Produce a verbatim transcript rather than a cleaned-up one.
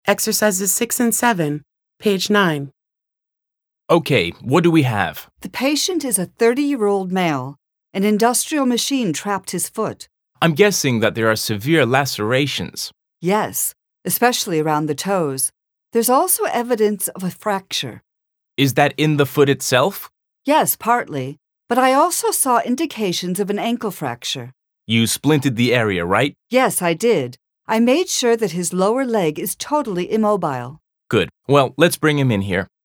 Exercises six and seven, page nine. Okay, what do we have? The patient is a thirty-year-old male. An industrial machine trapped his foot. I'm guessing that there are severe lacerations. Yes, especially around the toes. There's also evidence of a fracture. Is that in the foot itself? Yes, partly. But I also saw indications of an ankle fracture. You splinted the area, right? Yes, I did. I made sure that his lower leg is totally immobile. Good. Well, let's bring him in here.